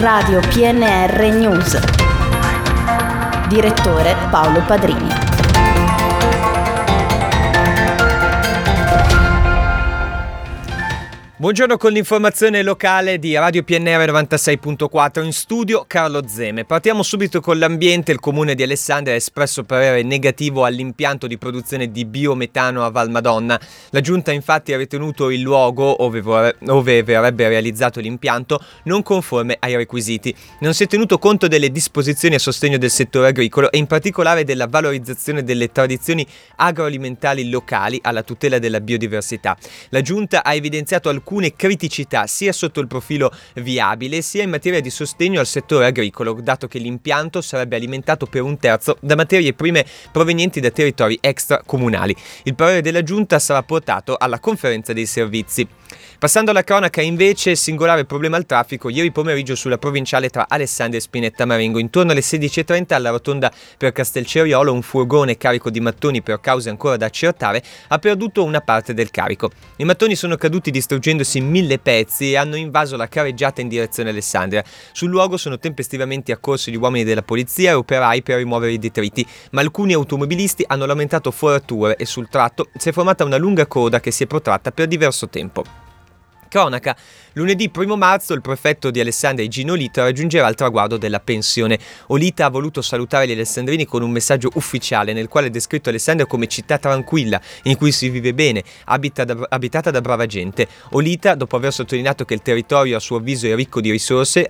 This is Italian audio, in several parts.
Radio PNR News. Direttore Paolo Padrini. Buongiorno con l'informazione locale di Radio PNR 96.4, in studio Carlo Zeme. Partiamo subito con l'ambiente. Il comune di Alessandria ha espresso parere negativo all'impianto di produzione di biometano a Valmadonna. La giunta infatti ha ritenuto il luogo ove verrebbe realizzato l'impianto non conforme ai requisiti. Non si è tenuto conto delle disposizioni a sostegno del settore agricolo e in particolare della valorizzazione delle tradizioni agroalimentari locali alla tutela della biodiversità. La giunta ha evidenziato alcune criticità sia sotto il profilo viabile sia in materia di sostegno al settore agricolo, dato che l'impianto sarebbe alimentato per un terzo da materie prime provenienti da territori extracomunali. Il parere della giunta sarà portato alla conferenza dei servizi. Passando alla cronaca invece, singolare problema al traffico ieri pomeriggio sulla provinciale tra Alessandria e Spinetta Marengo. Intorno alle 16:30 alla rotonda per Castelceriolo un furgone carico di mattoni per cause ancora da accertare ha perduto una parte del carico. I mattoni sono caduti distruggendosi in 1000 pezzi e hanno invaso la carreggiata in direzione Alessandria. Sul luogo sono tempestivamente accorsi gli uomini della polizia e operai per rimuovere i detriti, ma alcuni automobilisti hanno lamentato forature e sul tratto si è formata una lunga coda che si è protratta per diverso tempo. Cronaca. Lunedì 1 marzo il prefetto di Alessandria Gino Olita raggiungerà il traguardo della pensione. Olita ha voluto salutare gli alessandrini con un messaggio ufficiale nel quale ha descritto Alessandria come città tranquilla, in cui si vive bene, abitata da brava gente. Olita, dopo aver sottolineato che il territorio a suo avviso è ricco di risorse,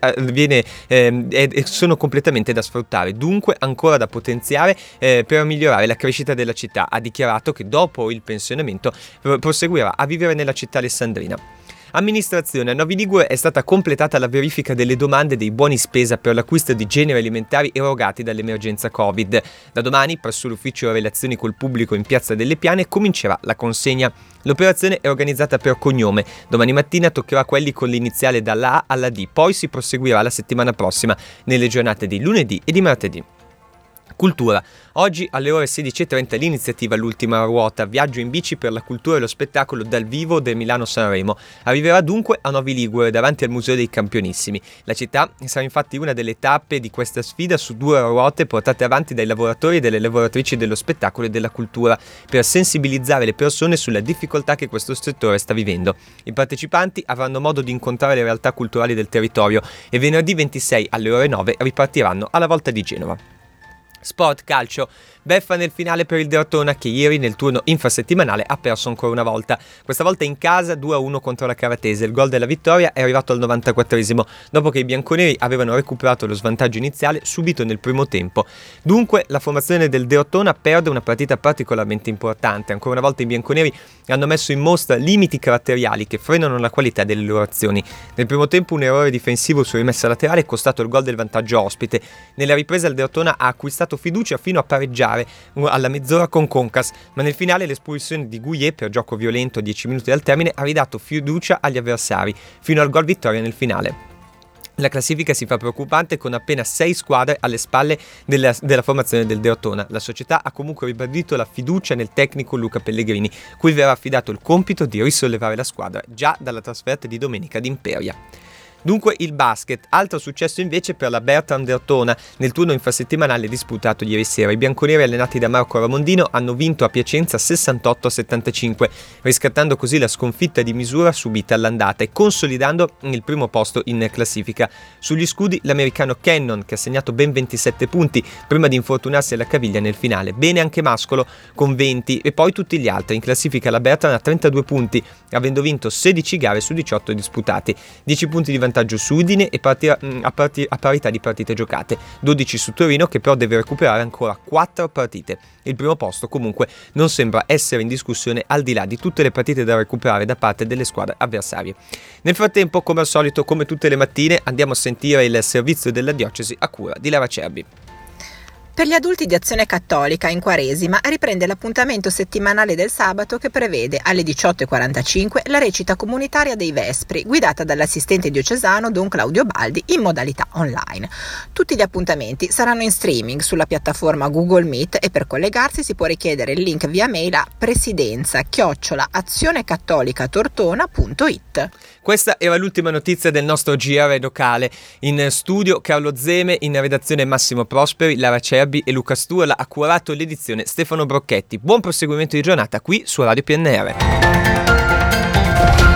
sono completamente da sfruttare, dunque ancora da potenziare per migliorare la crescita della città. Ha dichiarato che dopo il pensionamento proseguirà a vivere nella città alessandrina. Amministrazione. A Novi Ligure è stata completata la verifica delle domande dei buoni spesa per l'acquisto di generi alimentari erogati dall'emergenza Covid. Da domani, presso l'ufficio Relazioni col Pubblico in Piazza delle Piane, comincerà la consegna. L'operazione è organizzata per cognome. Domani mattina toccherà quelli con l'iniziale dalla A alla D, poi si proseguirà la settimana prossima, nelle giornate di lunedì e di martedì. Cultura. Oggi alle ore 16:30 l'iniziativa L'ultima ruota, viaggio in bici per la cultura e lo spettacolo dal vivo del Milano-Sanremo. Arriverà dunque a Novi Ligure davanti al Museo dei Campionissimi. La città sarà infatti una delle tappe di questa sfida su 2 ruote portate avanti dai lavoratori e dalle lavoratrici dello spettacolo e della cultura per sensibilizzare le persone sulla difficoltà che questo settore sta vivendo. I partecipanti avranno modo di incontrare le realtà culturali del territorio e venerdì 26 alle ore 9 ripartiranno alla volta di Genova. Sport, calcio, beffa nel finale per il Derthona che ieri nel turno infrasettimanale ha perso ancora una volta. Questa volta in casa 2-1 contro la Caratese. Il gol della vittoria è arrivato al 94esimo, dopo che i bianconeri avevano recuperato lo svantaggio iniziale subito nel primo tempo. Dunque la formazione del Derthona perde una partita particolarmente importante. Ancora una volta i bianconeri hanno messo in mostra limiti caratteriali che frenano la qualità delle loro azioni. Nel primo tempo un errore difensivo su rimessa laterale è costato il gol del vantaggio ospite. Nella ripresa il Derthona ha acquistato fiducia fino a pareggiare alla mezz'ora con Concas, ma nel finale l'espulsione di Gouillet per gioco violento a 10 minuti dal termine ha ridato fiducia agli avversari fino al gol vittoria nel finale. La classifica si fa preoccupante con appena 6 squadre alle spalle della formazione del Derthona. La società ha comunque ribadito la fiducia nel tecnico Luca Pellegrini, cui verrà affidato il compito di risollevare la squadra già dalla trasferta di domenica ad Imperia. Dunque il basket, altro successo invece per la Bertram Derthona nel turno infrasettimanale disputato ieri sera. I bianconeri allenati da Marco Ramondino hanno vinto a Piacenza 68-75, riscattando così la sconfitta di misura subita all'andata e consolidando il primo posto in classifica. Sugli scudi l'americano Cannon, che ha segnato ben 27 punti prima di infortunarsi alla caviglia nel finale. Bene anche Mascolo con 20 e poi tutti gli altri. In classifica la Bertram ha 32 punti, avendo vinto 16 gare su 18 disputati. 10 punti di vantaggio su Udine e a parità di partite giocate, 12 su Torino che però deve recuperare ancora 4 partite. Il primo posto comunque non sembra essere in discussione al di là di tutte le partite da recuperare da parte delle squadre avversarie. Nel frattempo, come al solito, come tutte le mattine, andiamo a sentire il servizio della diocesi a cura di Lara Cerbi. Per gli adulti di Azione Cattolica in Quaresima riprende l'appuntamento settimanale del sabato che prevede alle 18:45 la recita comunitaria dei Vespri, guidata dall'assistente diocesano Don Claudio Baldi in modalità online. Tutti gli appuntamenti saranno in streaming sulla piattaforma Google Meet e per collegarsi si può richiedere il link via mail a presidenza@azionecatolicatortona.it. Questa era l'ultima notizia del nostro GR locale. In studio Carlo Zeme, in redazione Massimo Prosperi, Lara Cerbi e Luca Sturla, ha curato l'edizione Stefano Brocchetti. Buon proseguimento di giornata qui su Radio PNR.